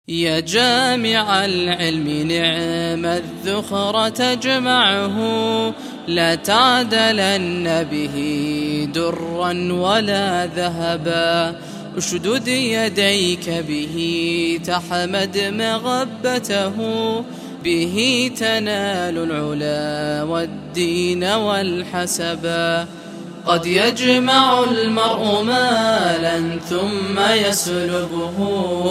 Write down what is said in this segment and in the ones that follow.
يا جامع العلم نعم الذخر تجمعه، لا تعدلن به درا ولا ذهبا. اشدد يديك به تحمد مغبته، به تنال العلا والدين والحسبا. قد يجمع المرء مالا ثم يسلبه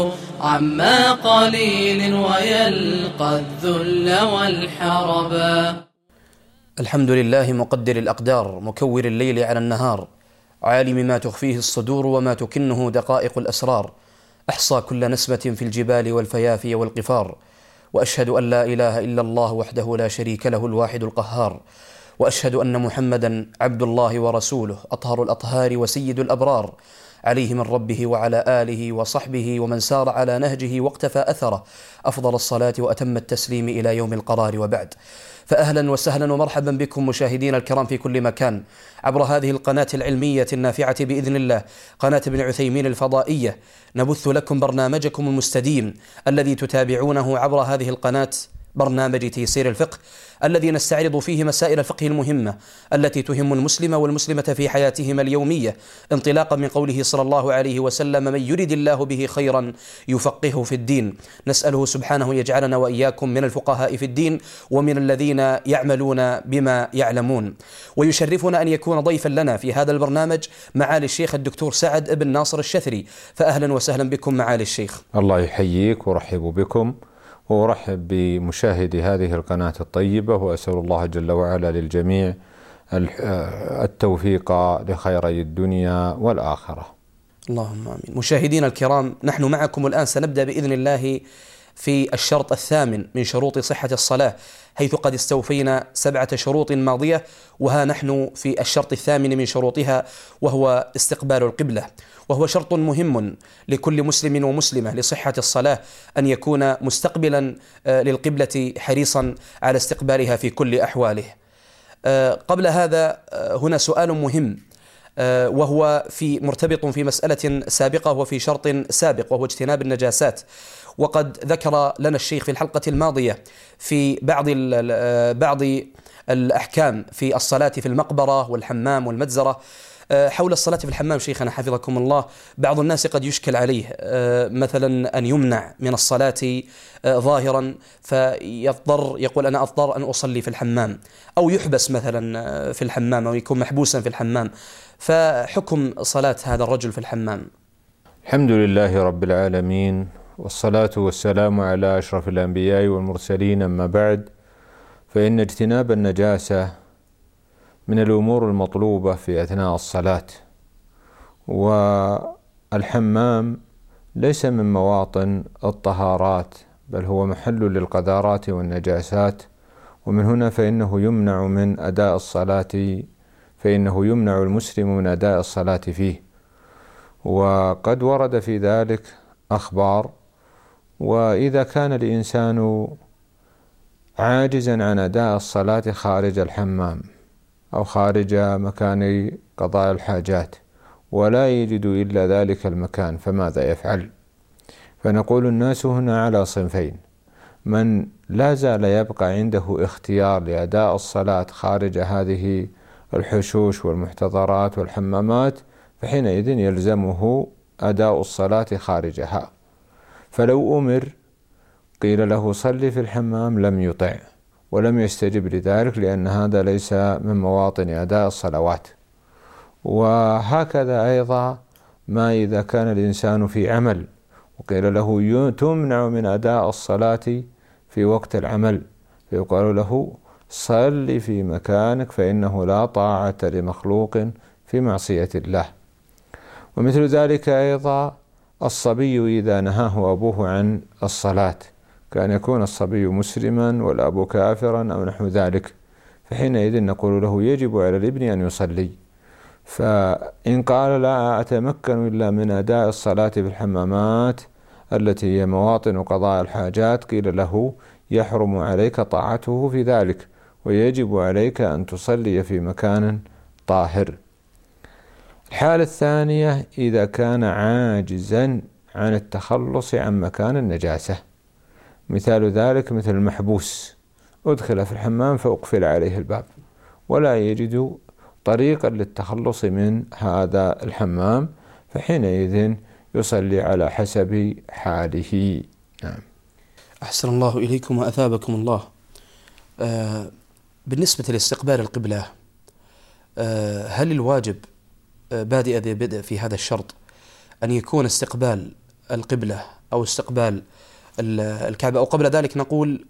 عما قليل ويلقى الذل والحربا. الحمد لله مقدر الأقدار، مكور الليل على النهار، عالم ما تخفيه الصدور وما تكنه دقائق الأسرار. أحصى كل نسمة في الجبال والفيافي والقفار، وأشهد أن لا إله إلا الله وحده لا شريك له الواحد القهار، وأشهد أن محمدا عبد الله ورسوله أطهر الأطهار وسيد الأبرار، عليه من ربه وعلى آله وصحبه ومن سار على نهجه واقتفى أثره أفضل الصلاة وأتم التسليم إلى يوم القرار. وبعد، فأهلا وسهلا ومرحبا بكم مشاهدين الكرام في كل مكان عبر هذه القناة العلمية النافعة بإذن الله، قناة ابن عثيمين الفضائية. نبث لكم برنامجكم المستديم الذي تتابعونه عبر هذه القناة، برنامج تيسير الفقه، الذي نستعرض فيه مسائل الفقه المهمة التي تهم المسلم والمسلمة في حياتهما اليومية، انطلاقا من قوله صلى الله عليه وسلم: من يرد الله به خيرا يفقهه في الدين. نسأله سبحانه يجعلنا وإياكم من الفقهاء في الدين ومن الذين يعملون بما يعلمون. ويشرفنا أن يكون ضيفا لنا في هذا البرنامج معالي الشيخ الدكتور سعد بن ناصر الشثري. فأهلا وسهلا بكم معالي الشيخ. الله يحييك ورحب بكم، وأرحب بمشاهدي هذه القناة الطيبة، وأسأل الله جل وعلا للجميع التوفيق لخيري الدنيا والآخرة. اللهم آمين. مشاهدينا الكرام، نحن معكم الآن سنبدأ بإذن الله في الشرط الثامن من شروط صحة الصلاة، حيث قد استوفينا 7 شروط ماضية، وها نحن في الشرط الثامن من شروطها، وهو استقبال القبلة. وهو شرط مهم لكل مسلم ومسلمة لصحة الصلاة أن يكون مستقبلا للقبلة، حريصا على استقبالها في كل أحواله. قبل هذا هنا سؤال مهم، وهو مرتبط في مسألة سابقة وفي شرط سابق، وهو اجتناب النجاسات. وقد ذكر لنا الشيخ في الحلقة الماضية في بعض الأحكام في الصلاة في المقبرة والحمام والمجزرة. حول الصلاة في الحمام شيخنا حفظكم الله، بعض الناس قد يشكل عليه مثلا أن يمنع من الصلاة ظاهرا، فيضطر يقول أنا أضطر أن أصلي في الحمام، أو يحبس مثلا في الحمام، أو يكون محبوسا في الحمام. فحكم صلاة هذا الرجل في الحمام. الحمد لله رب العالمين، والصلاة والسلام على أشرف الأنبياء والمرسلين، أما بعد، فإن اجتناب النجاسة من الأمور المطلوبة في أثناء الصلاة. والحمام ليس من مواطن الطهارات، بل هو محل للقذارات والنجاسات، ومن هنا فإنه يمنع من أداء الصلاة، فإنه يمنع المسلم من أداء الصلاة فيه. وقد ورد في ذلك أخبار. وإذا كان الإنسان عاجزا عن أداء الصلاة خارج الحمام أو خارج مكان قضاء الحاجات ولا يجد إلا ذلك المكان، فماذا يفعل؟ فنقول الناس هنا على صنفين: من لا زال يبقى عنده اختيار لأداء الصلاة خارج هذه الحشوش والمحتضرات والحمامات، فحينئذ يلزمه أداء الصلاة خارجها. فلو أمر قيل له صلي في الحمام لم يطع ولم يستجب لذلك، لأن هذا ليس من مواطن أداء الصلوات. وهكذا أيضا ما إذا كان الإنسان في عمل وقيل له تمنع من أداء الصلاة في وقت العمل، فيقال له صل في مكانك، فإنه لا طاعة لمخلوق في معصية الله. ومثل ذلك أيضا الصبي إذا نهاه أبوه عن الصلاة، كان يكون الصبي مسلما والأب كافرا أو نحو ذلك، فحينئذ نقول له يجب على الابن أن يصلي. فإن قال لا أتمكن إلا من أداء الصلاة في الحمامات التي هي مواطن قضاء الحاجات، قيل له يحرم عليك طاعته في ذلك، ويجب عليك أن تصلي في مكان طاهر. الحالة الثانية إذا كان عاجزا عن التخلص عن مكان النجاسة. مثال ذلك مثل المحبوس أدخل في الحمام فأقفل عليه الباب ولا يجد طريقا للتخلص من هذا الحمام، فحينئذ يصلي على حسب حاله. نعم. أحسن الله إليكم وأثابكم الله. بالنسبة لاستقبال القبلة، هل الواجب بادئ ذي بدء في هذا الشرط أن يكون استقبال القبلة أو استقبال الكعبة، أو قبل ذلك نقول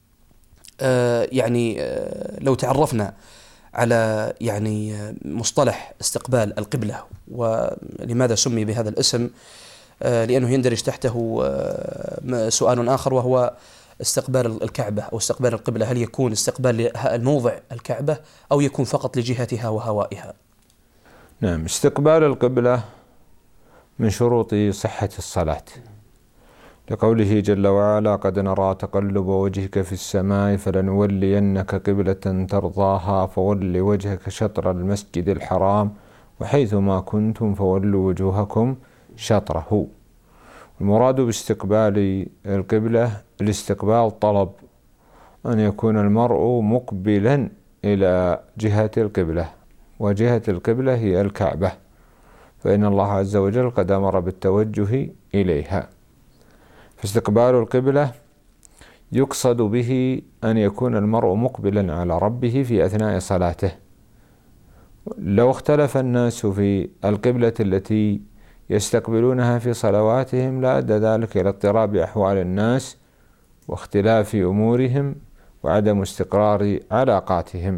لو تعرفنا على مصطلح استقبال القبلة ولماذا سمي بهذا الاسم، لأنه يندرج تحته سؤال آخر وهو استقبال الكعبة أو استقبال القبلة، هل يكون استقبال الموضع الكعبة أو يكون فقط لجهتها وهوائها؟ نعم، استقبال القبلة من شروط صحة الصلاة، لقوله جل وعلا: قد نرى تقلب وجهك في السماء فلنولينك قبلة ترضاها فول وجهك شطر المسجد الحرام وحيث ما كنتم فولوا وجوهكم شطره. المراد باستقبال القبلة الاستقبال طلب أن يكون المرء مقبلا إلى جهة القبلة، وجهة القبلة هي الكعبة، فإن الله عز وجل قد أمر بالتوجه إليها. فاستقبال القبلة يقصد به أن يكون المرء مقبلا على ربه في أثناء صلاته. لو اختلف الناس في القبلة التي يستقبلونها في صلواتهم لأدى ذلك إلى اضطراب أحوال الناس واختلاف أمورهم وعدم استقرار علاقاتهم.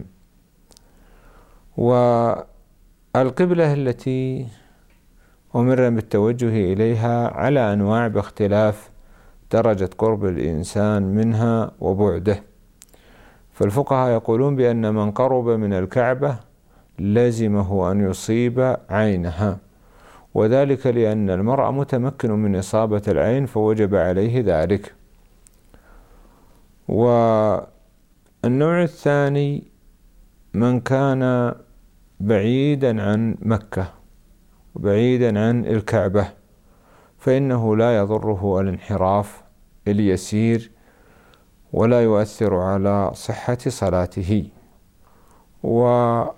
والقبلة التي أمر بالتوجه إليها على أنواع باختلاف درجة قرب الإنسان منها وبعده، فالفقهاء يقولون بأن من قرب من الكعبة لازمه أن يصيب عينها، وذلك لأن المرء متمكن من إصابة العين فوجب عليه ذلك. والنوع الثاني من كان بعيدا عن مكة وبعيدا عن الكعبة فإنه لا يضره الانحراف اليسير ولا يؤثر على صحة صلاته. وإذا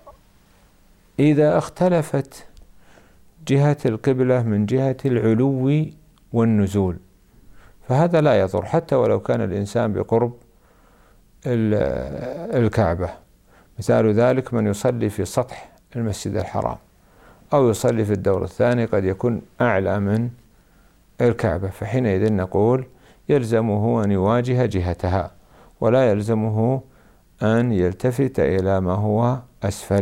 اختلفت جهة القبلة من جهة العلو والنزول فهذا لا يضر حتى ولو كان الإنسان بقرب الكعبة. مثال ذلك من يصلي في سطح المسجد الحرام أو يصلي في الدور الثاني قد يكون أعلى من الكعبة، فحينئذ نقول يلزمه أن يواجه جهتها ولا يلزمه أن يلتفت إلى ما هو أسفل.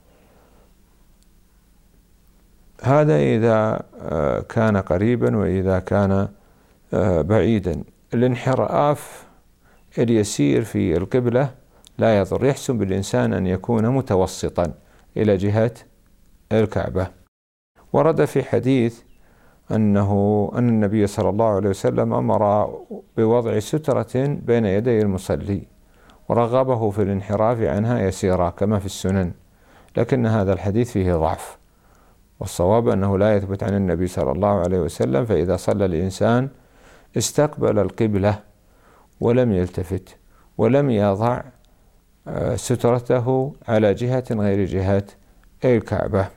هذا إذا كان قريبا، وإذا كان بعيدا الانحراف اليسير في القبلة لا يضر، يحسن بالإنسان أن يكون متوسطا إلى جهة الكعبة. ورد في حديث أن النبي صلى الله عليه وسلم أمر بوضع سترة بين يدي المصلي ورغبه في الانحراف عنها يسيرا كما في السنن، لكن هذا الحديث فيه ضعف، والصواب أنه لا يثبت عن النبي صلى الله عليه وسلم. فإذا صلى الإنسان استقبل القبلة ولم يلتفت ولم يضع سترته على جهة غير جهة الكعبة.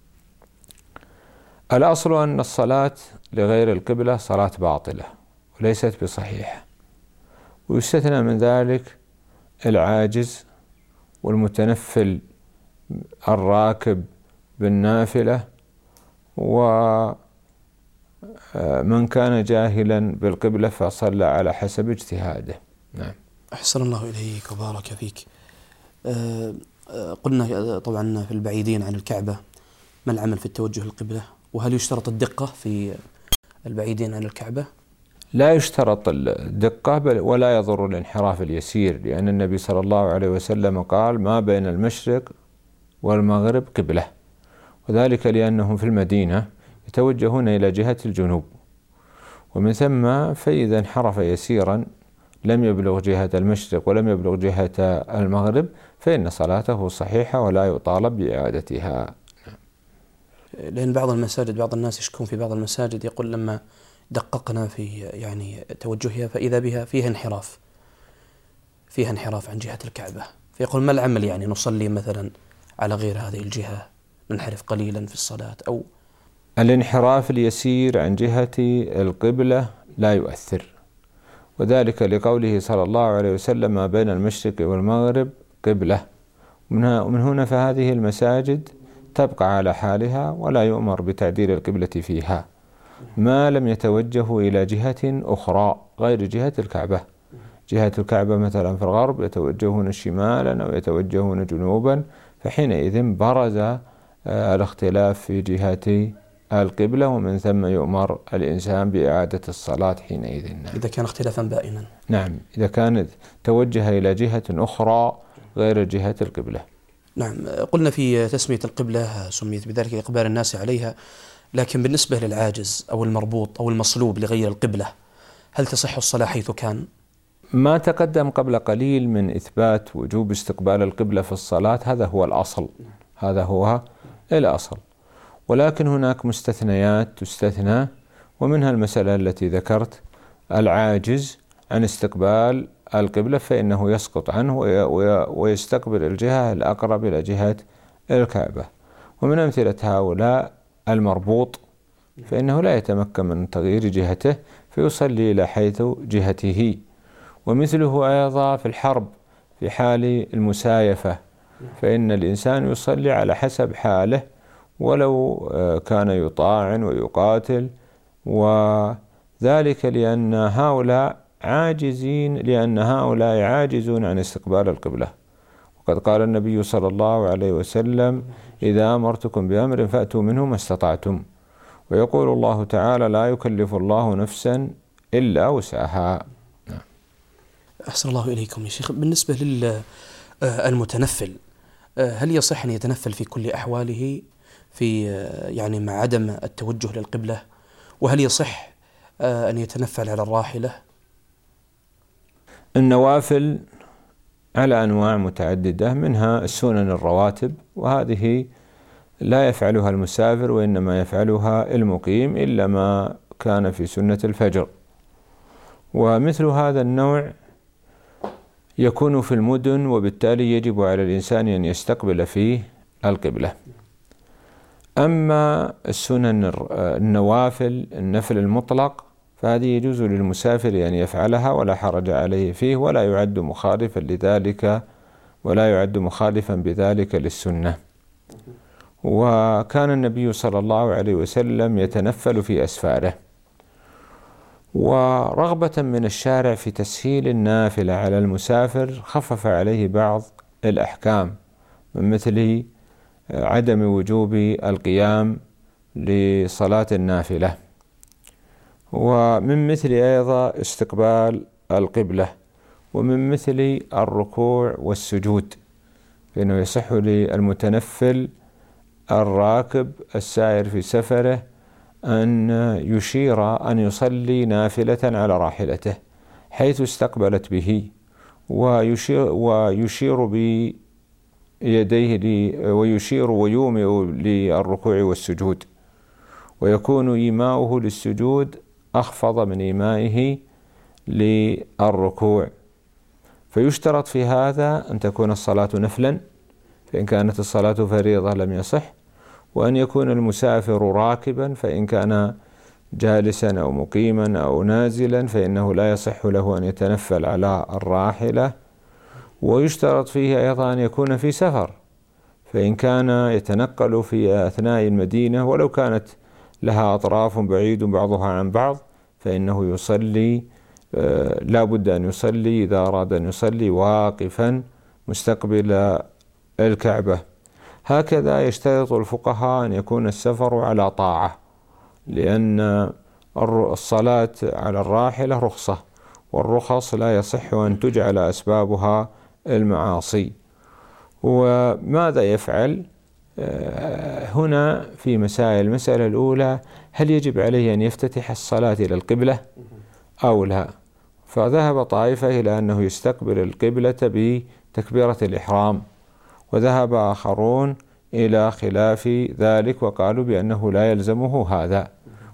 الأصل أن الصلاة لغير القبلة صلاة باطلة وليست بصحيحة، ويستثنى من ذلك العاجز والمتنفل الراكب بالنافلة ومن كان جاهلا بالقبلة فصلى على حسب اجتهاده. نعم. أحسن الله إليك وبارك فيك. قلنا طبعا في البعيدين عن الكعبة ما العمل في التوجه القبلة، وهل يشترط الدقة في البعيدين عن الكعبة؟ لا يشترط الدقة ولا يضر الانحراف اليسير، لأن النبي صلى الله عليه وسلم قال: ما بين المشرق والمغرب قبلة، وذلك لأنهم في المدينة يتوجهون إلى جهة الجنوب، ومن ثم فإذا انحرف يسيرا لم يبلغ جهة المشرق ولم يبلغ جهة المغرب فإن صلاته صحيحة ولا يطالب بإعادتها. لأن بعض المساجد بعض الناس يشكون في بعض المساجد يقول لما دققنا في يعني توجهها فإذا بها فيها انحراف عن جهة الكعبة، فيقول ما العمل؟ يعني نصلي مثلا على غير هذه الجهة، ننحرف قليلا في الصلاة أو الانحراف اليسير عن جهة القبلة لا يؤثر، وذلك لقوله صلى الله عليه وسلم ما بين المشرق والمغرب قبلة. ومن هنا فهذه المساجد تبقى على حالها ولا يؤمر بتعديل القبلة فيها ما لم يتوجهوا إلى جهة أخرى غير جهة الكعبة. جهة الكعبة مثلا في الغرب يتوجهون شمالا أو يتوجهون جنوبا، فحينئذ برز الاختلاف في جهة القبلة، ومن ثم يؤمر الإنسان بإعادة الصلاة حينئذ. إذا كان اختلافا بائنا. نعم، إذا كانت توجه إلى جهة أخرى غير جهة القبلة. نعم، قلنا في تسمية القبلة سميت بذلك إقبال الناس عليها، لكن بالنسبة للعاجز أو المربوط أو المصلوب لغير القبلة هل تصح الصلاة حيث كان؟ ما تقدم قبل قليل من إثبات وجوب استقبال القبلة في الصلاة هذا هو الأصل، هذا هو الأصل، ولكن هناك مستثنيات تستثنى، ومنها المسألة التي ذكرت، العاجز عن استقبال القبلة فإنه يسقط عنه ويستقبل الجهة الأقرب إلى جهة الكعبة. ومن أمثلة هؤلاء المربوط، فإنه لا يتمكن من تغيير جهته فيصلي إلى حيث جهته. ومثله أيضا في الحرب في حال المسايفة، فإن الإنسان يصلي على حسب حاله ولو كان يطاعن ويقاتل، وذلك لأن هؤلاء عاجزون عن استقبال القبلة. وقد قال النبي صلى الله عليه وسلم إذا أمرتكم بأمر فأتوا منه ما استطعتم، ويقول الله تعالى لا يكلف الله نفسا إلا وسعها. أحسن الله إليكم يا شيخ. بالنسبة للمتنفل هل يصح أن يتنفل في كل أحواله في يعني مع عدم التوجه للقبلة؟ وهل يصح أن يتنفل على الراحلة؟ النوافل على أنواع متعددة، منها السنن الرواتب، وهذه لا يفعلها المسافر وإنما يفعلها المقيم إلا ما كان في سنة الفجر. ومثل هذا النوع يكون في المدن، وبالتالي يجب على الإنسان أن يستقبل فيه القبلة. أما السنن النوافل النفل المطلق فهذه يجوز للمسافر أن يفعلها ولا حرج عليه فيه، ولا يعد مخالفا بذلك للسنة. وكان النبي صلى الله عليه وسلم يتنفل في أسفاره. ورغبة من الشارع في تسهيل النافلة على المسافر خفف عليه بعض الأحكام، من مثل عدم وجوب القيام لصلاة النافلة، ومن مثل أيضا استقبال القبلة، ومن مثل الركوع والسجود، فإنه يصح للمتنفل الراكب السائر في سفره أن يشير أن يصلي نافلة على راحلته حيث استقبلت به، ويشير بيديه ويومئ للركوع والسجود، ويكون إيماؤه للسجود أخفض من إيمائه للركوع. فيشترط في هذا أن تكون الصلاة نفلا، فإن كانت الصلاة فريضة لم يصح، وأن يكون المسافر راكبا، فإن كان جالسا أو مقيما أو نازلا فإنه لا يصح له أن يتنفل على الراحلة. ويشترط فيه أيضا أن يكون في سفر، فإن كان يتنقل في أثناء المدينة ولو كانت لها أطراف بعيد بعضها عن بعض فإنه يصلي، لا بد أن يصلي إذا أراد أن يصلي واقفا مستقبل الكعبة. هكذا يشترط الفقهاء أن يكون السفر على طاعة، لأن الصلاة على الراحلة رخصة، والرخص لا يصح أن تجعل أسبابها المعاصي. وماذا يفعل هنا في مسائل؟ المسألة الأولى هل يجب عليه أن يفتتح الصلاة إلى القبلة أو لا؟ فذهب طائفة إلى أنه يستقبل القبلة بتكبيرة الإحرام، وذهب آخرون إلى خلاف ذلك وقالوا بأنه لا يلزمه هذا،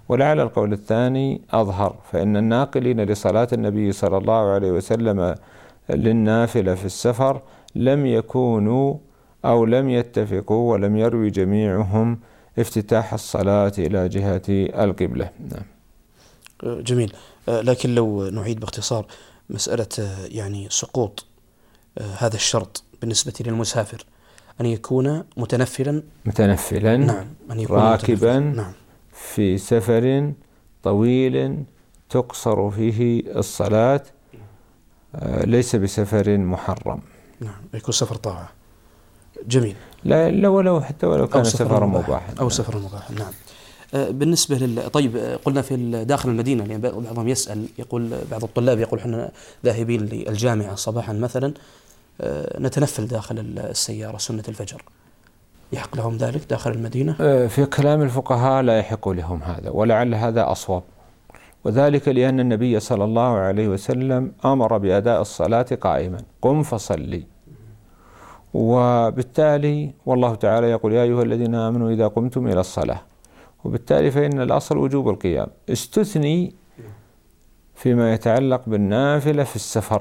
ولعل القول الثاني أظهر، فإن الناقلين لصلاة النبي صلى الله عليه وسلم للنافلة في السفر لم يكونوا أو لم يتفقوا ولم يروي جميعهم افتتاح الصلاة إلى جهة القبلة. نعم. جميل. لكن لو نعيد باختصار مسألة يعني سقوط هذا الشرط بالنسبة للمسافر أن يكون متنفلا. نعم. أن يكون راكبا. نعم. في سفر طويل تقصر فيه الصلاة، ليس بسفر محرم. نعم، يكون سفر طاعة. جميل. لا ولو حتى ولو كان سفرا مباحا أو سفرا مباحا. نعم. بالنسبة طيب قلنا في داخل المدينة، يعني بعضهم يسأل، يقول بعض الطلاب يقول احنا ذاهبين للجامعة صباحا مثلا نتنفل داخل السيارة سنة الفجر، يحق لهم ذلك داخل المدينة؟ في كلام الفقهاء لا يحق لهم هذا، ولعل هذا أصوب، وذلك لأن النبي صلى الله عليه وسلم أمر بأداء الصلاة قائما، قم فصلي. وبالتالي والله تعالى يقول يا أيها الذين آمنوا إذا قمتم إلى الصلاة، وبالتالي فإن الأصل وجوب القيام، استثني فيما يتعلق بالنافلة في السفر،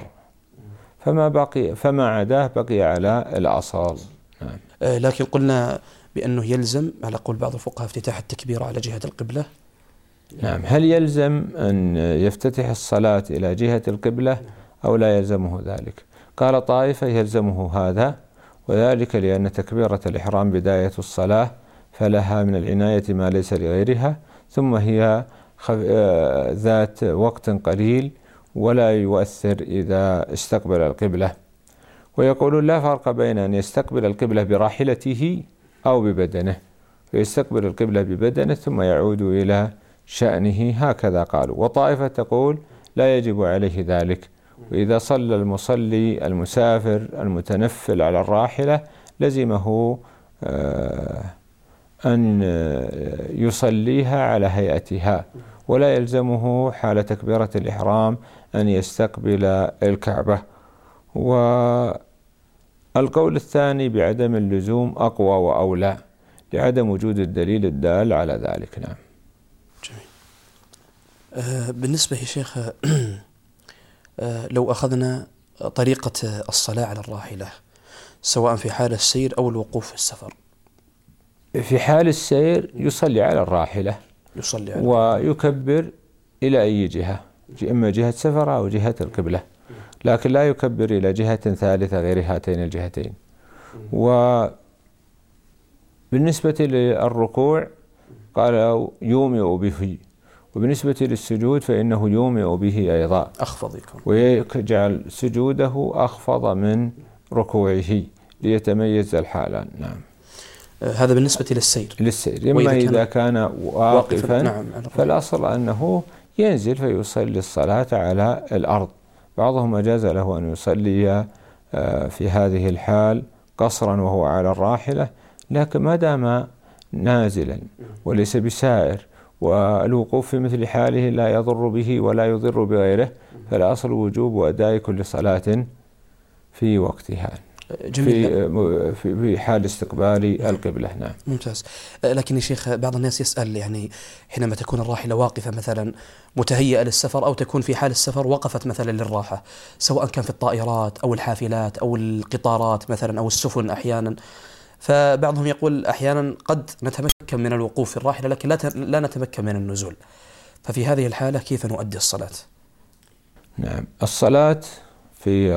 فما عداه بقي على الأصل. نعم. لكن قلنا بأنه يلزم على قول بعض الفقهاء افتتاح التكبير على جهة القبلة. نعم. هل يلزم أن يفتتح الصلاة إلى جهة القبلة أو لا يلزمه ذلك؟ قال طائفة يلزمه هذا، وذلك لأن تكبيرة الإحرام بداية الصلاة، فلها من العناية ما ليس لغيرها، ثم هي ذات وقت قليل ولا يؤثر إذا استقبل القبلة. ويقولون لا فرق بين أن يستقبل القبلة براحلته أو ببدنه، فيستقبل القبلة ببدنه ثم يعود إلى شأنه، هكذا قالوا. وطائفة تقول لا يجب عليه ذلك، وإذا صلى المصلي المسافر المتنفل على الراحلة لزمه أن يصليها على هيئتها، ولا يلزمه حال تكبيرة الإحرام أن يستقبل الكعبة. والقول الثاني بعدم اللزوم أقوى وأولى لعدم وجود الدليل الدال على ذلك. نعم. جميل. بالنسبة يا شيخ لو أخذنا طريقة الصلاة على الراحلة سواء في حال السير أو الوقوف في السفر. في حال السير يصلي على الراحلة، ويكبر إلى أي جهة، إما جهة سفر أو جهة القبلة، لكن لا يكبر إلى جهة ثالثة غير هاتين الجهتين. وبالنسبة للركوع قال يومئ به، وبالنسبة للسجود فإنه يومئ به أيضا، أخفض يكون، ويجعل سجوده أخفض من ركوعه ليتميز الحالان. نعم. هذا بالنسبة للسير. إما إذا كان واقفا نعم. فالأصل أنه ينزل فيصلي الصلاة على الأرض. بعضهم أجاز له أن يصلي في هذه الحال قصرا وهو على الراحلة، لكن ما دام نازلا وليس بسائر، والوقوف في مثل حاله لا يضر به ولا يضر بغيره، فالأصل وجوب أداء كل صلاة في وقتها. جميل. في حال استقبال القبلة. نعم. ممتاز. لكن يا شيخ بعض الناس يسأل، يعني حينما تكون الراحلة واقفة مثلا متهيئة للسفر، أو تكون في حال السفر وقفت مثلا للراحة، سواء كان في الطائرات أو الحافلات أو القطارات مثلا أو السفن أحيانا، فبعضهم يقول أحيانا قد نتمكن من الوقوف في الراحلة لكن لا نتمكن من النزول، ففي هذه الحالة كيف نؤدي الصلاة؟ نعم. الصلاة في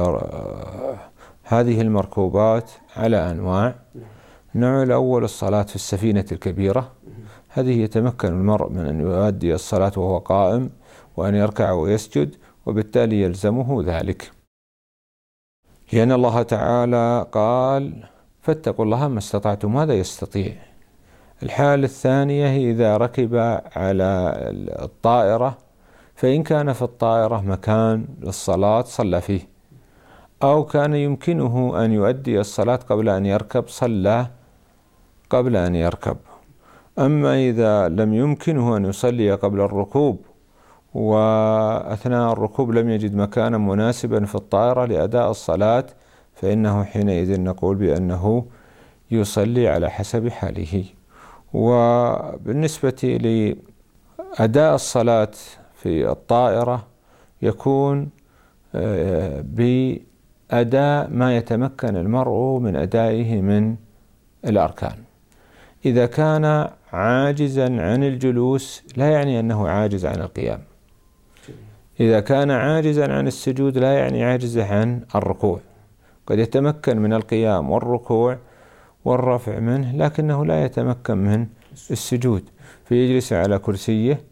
هذه المركوبات على أنواع. النوع الأول الصلاة في السفينة الكبيرة، هذه يتمكن المرء من أن يؤدي الصلاة وهو قائم، وأن يركع ويسجد، وبالتالي يلزمه ذلك، لأن الله تعالى قال فاتقوا الله ما استطعتم، هذا يستطيع. الحالة الثانية إذا ركب على الطائرة، فإن كان في الطائرة مكان للصلاة صلى فيه، أو كان يمكنه أن يؤدي الصلاة قبل أن يركب صلى قبل أن يركب. أما إذا لم يمكنه أن يصلي قبل الركوب، وأثناء الركوب لم يجد مكانا مناسبا في الطائرة لأداء الصلاة، فإنه حينئذ نقول بأنه يصلي على حسب حاله. وبالنسبة أداء الصلاة في الطائرة يكون بأداء ما يتمكن المرء من أدائه من الأركان. إذا كان عاجزا عن الجلوس لا يعني أنه عاجز عن القيام. إذا كان عاجزا عن السجود لا يعني عاجز عن الركوع. قد يتمكن من القيام والركوع والرفع منه لكنه لا يتمكن من السجود، فيجلس على كرسيه،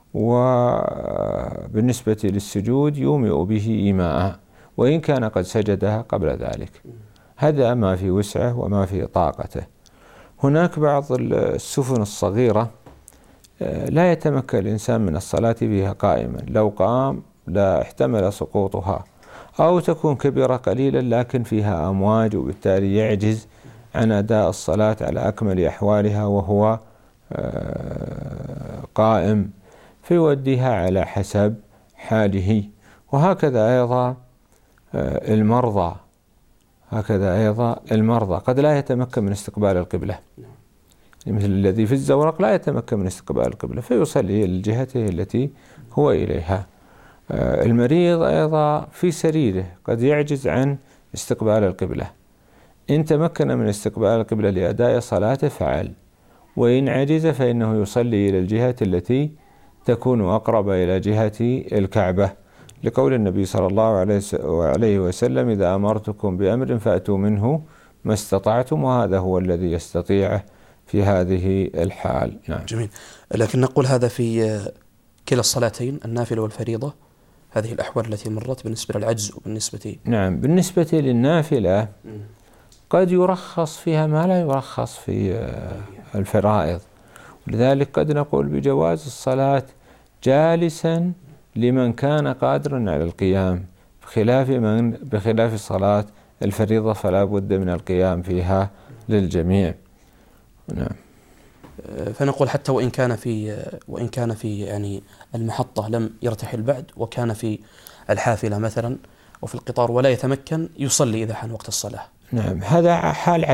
وبالنسبة للسجود يومئ به إيماء وإن كان قد سجدها قبل ذلك. هذا ما في وسعه وما في طاقته. هناك بعض السفن الصغيرة لا يتمكن الإنسان من الصلاة فيها قائما، لو قام لا احتمل سقوطها، أو تكون كبيرة قليلا لكن فيها أمواج وبالتالي يعجز عن أداء الصلاة على أكمل أحوالها وهو قائم، فيوديها على حسب حاله. وهكذا أيضا المرضى قد لا يتمكن من استقبال القبلة، مثل الذي في الزورق لا يتمكن من استقبال القبلة فيصلي لجهته التي هو إليها. المريض أيضا في سريره قد يعجز عن استقبال القبلة، إن تمكن من استقبال القبلة لأداء صلاته فعل، وإن عجز فإنه يصلي إلى الجهة التي تكون أقرب إلى جهة الكعبة، لقول النبي صلى الله عليه وسلم: إذا أمرتكم بأمر فأتوا منه ما استطعتم، وهذا هو الذي يستطيعه في هذه الحال. نعم. جميل. لكن نقول هذا في كلا الصلاتين، النافلة والفريضة، هذه الأحوال التي مرت بالنسبة للعجز وبالنسبة نعم. بالنسبة للنافلة قد يرخص فيها ما لا يرخص في الفرائض، ولذلك قد نقول بجواز الصلاة لمن كان قادرا على القيام، بخلاف صلاة الفريضة فلا بد من القيام فيها للجميع. نعم. فنقول حتى وإن كان في يعني المحطة لم يرتحل بعد، وكان في الحافلة مثلا وفي القطار ولا يتمكن، يصلي إذا حان وقت الصلاة. نعم. هذا حال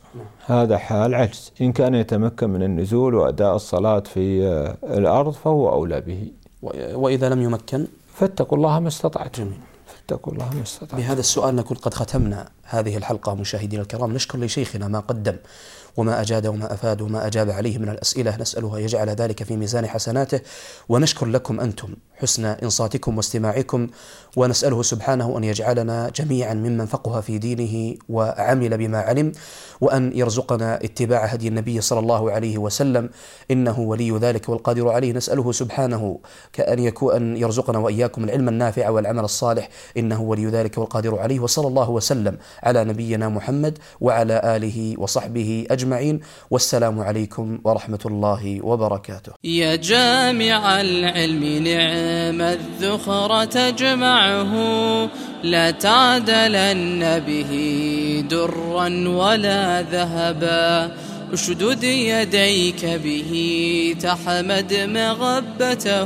عجز. إن كان يتمكن من النزول وأداء الصلاة في الأرض فهو أولى به، وإذا لم يمكن فاتقوا الله ما استطعتم. جميل. بهذا السؤال نكون قد ختمنا هذه الحلقة. مشاهدينا الكرام، نشكر لشيخنا ما قدم وما أجاد وما أفاد وما أجاب عليه من الأسئلة، نسأله يجعل ذلك في ميزان حسناته، ونشكر لكم أنتم حسن إنصاتكم واستماعكم، ونسأله سبحانه أن يجعلنا جميعا ممن فقه في دينه وعمل بما علم، وأن يرزقنا اتباع هدي النبي صلى الله عليه وسلم، إنه ولي ذلك والقادر عليه. نسأله سبحانه أن يرزقنا وإياكم العلم النافع والعمل الصالح، إنه ولي ذلك والقادر عليه. وصلى الله وسلم على نبينا محمد وعلى آله وصحبه أجمعين، والسلام عليكم ورحمة الله وبركاته. يا جامع العلم نعم الذخر تجمعه، لا تعدلن به درا ولا ذهبا، اشدد يديك به تحمد مغبته،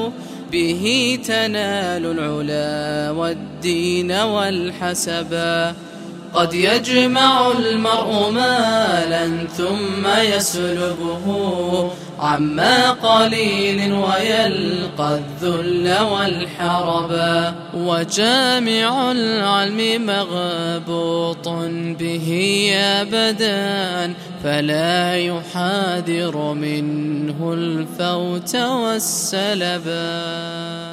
به تنال العلا والدين والحسبا. قد يجمع المرء مالا ثم يسلبه عما قليل ويلقى الذل والحربا، وجامع العلم مغبوط به أبدا، فلا يحاذر منه الفوت والسلبا.